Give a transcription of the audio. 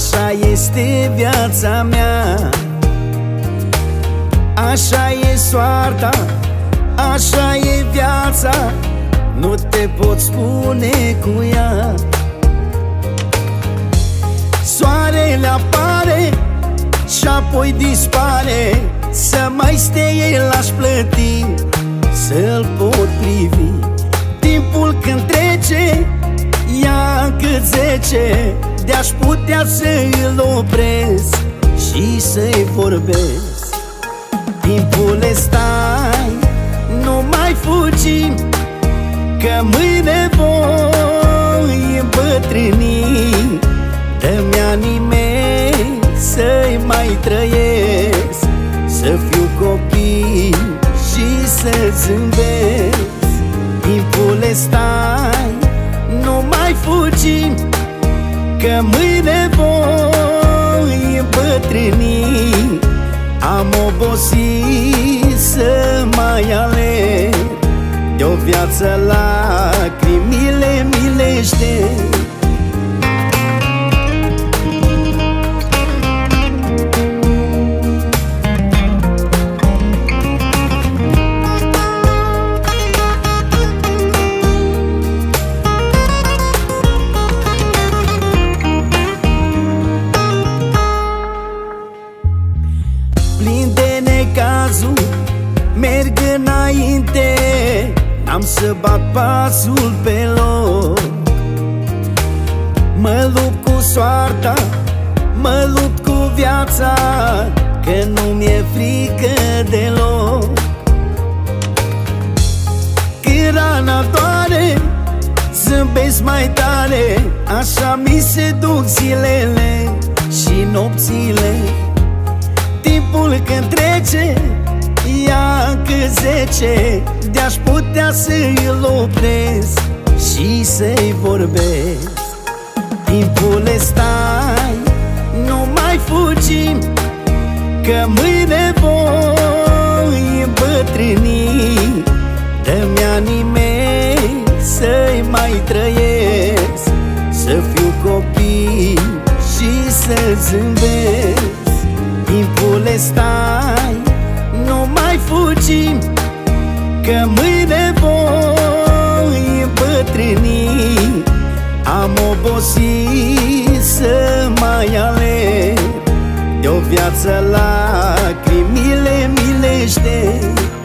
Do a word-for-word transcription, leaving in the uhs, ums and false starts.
Așa este viața mea, așa e soarta, așa e viața, nu te pot spune cu ea. Soarele apare și apoi dispare, să mai stea el aș plăti, să-l pot privi. Timpul când trece, ia încât zece, de-aș putea să-l opresc și să-i vorbesc. Timpule, stai, nu mai fugi, că mâine voi îmbătrâni. Dă-mi anii mei să-i mai trăiesc, să fiu copil și să zâmbesc. Timpule, stai, nu mai fugi, că mâine voi îmbătrâni. Am obosit să mai alerg, de-o viață lacrimile milește. Plin de necazuri, merg înainte, n-am să bat pasul pe loc. Mă lupt cu soarta, mă lupt cu viața, că nu mi-e frică deloc. Când rana doare, zâmbesc mai tare, așa mi se duc zilele și nopțile. Timpul când trece, ia încă zece, de-aș putea să-l opresc și să-i vorbesc. Timpule, stai, nu mai fugi, că mâine voi îmbătrâni. Dă-mi anii mei să-i mai trăiesc, să fiu copil și să zâmbesc. Timpule, stai, nu mai fugi, că mâine voi îmbătrâni. Am obosit să mai alerg, de-o viață lacrimile milește.